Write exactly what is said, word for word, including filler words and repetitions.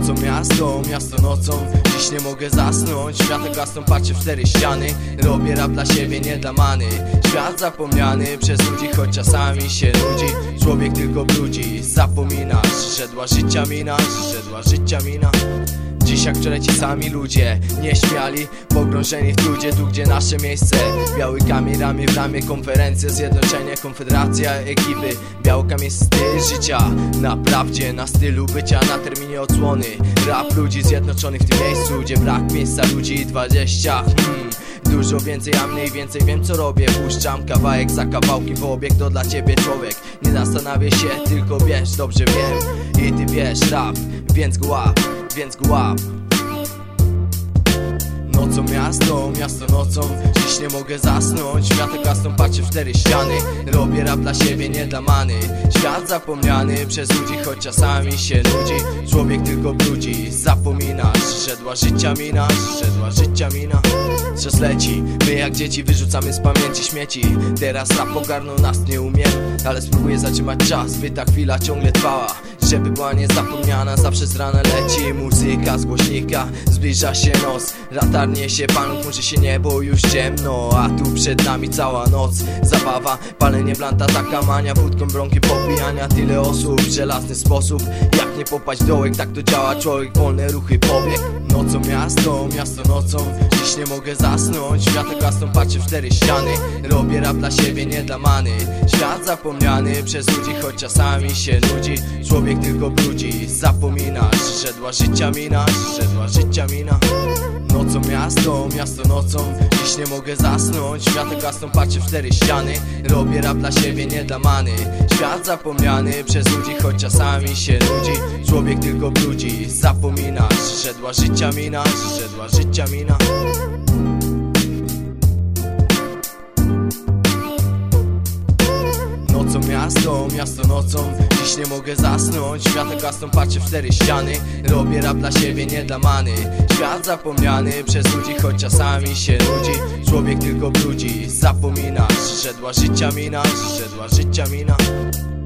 Nocą miasto, miasto nocą. Dziś nie mogę zasnąć, światło gasną, patrzę w cztery ściany. Robię rap dla siebie, nie dla many. Świat zapomniany przez ludzi, choć czasami się nudzi. Człowiek tylko brudzi, zapominasz, że dla życia minasz, że dla życia mina. Dziś jak wczoraj ci sami ludzie nie śmiali, pogrążeni w trudzie, tu gdzie nasze miejsce. Biały kamień, ramię w ramię, konferencje, zjednoczenie, konfederacja, ekipy. Biały kamień, styl życia, na prawdzie, na stylu bycia, na terminie odsłony. Rap ludzi zjednoczonych w tym miejscu, gdzie brak miejsca ludzi dwadzieścia. hmm. Dużo więcej, a mniej więcej wiem co robię. Puszczam kawałek za kawałkiem w obieg, to dla ciebie człowiek. Nie zastanawiaj się, tylko wiesz, dobrze wiem. I ty wiesz rap, więc go łap, więc go łap. Nocą miasto, miasto nocą. Dziś nie mogę zasnąć, światło gasną, patrzę w cztery ściany. Robię rap dla siebie, nie dla many. Świat zapomniany przez ludzi, choć czasami się nudzi. Człowiek tylko brudzi, zapominasz, że dla życia minasz, że dla życia mina. Czas leci, my jak dzieci wyrzucamy z pamięci śmieci. Teraz rap ogarnął nas, nie umiem, ale spróbuję zatrzymać czas, by ta chwila ciągle trwała, żeby była niezapomniana. Zawsze z rana leci muzyka z głośnika, zbliża się noc, latarnie się palą, chmurzy się niebo, już ciemno. A tu przed nami cała noc, zabawa, palenie blanta, taka mania. Wódką, bronki, popijania, tyle osób, żelazny sposób. Jak nie popaść w dołek, tak to działa człowiek, wolne ruchy, pobieg. Nocą miasto, miasto nocą. Dziś nie mogę zasnąć, światło gasną, patrzę w cztery ściany. Robię rap dla siebie, nie dla many. Świat zapomniany przez ludzi, choć czasami się nudzi. Człowiek tylko brudzi, zapominasz, że dla życia minasz, że dla życia mina. Nocą miasto, miasto nocą. Dziś nie mogę zasnąć, światło gasną, patrzę w cztery ściany. Robię rap dla siebie, nie dla many. Świat zapomniany przez ludzi, choć czasami się nudzi. Człowiek tylko brudzi, zapominasz, że dla życia minasz, że dla życia mina. Nocą miasto, miasto nocą. Dziś nie mogę zasnąć, światło gasną, patrzę w cztery ściany. Robię rap dla siebie, nie dla many. Świat zapomniany przez ludzi, choć czasami się nudzi. Człowiek tylko brudzi, zapominasz, że dla życia minasz, że dla życia mina.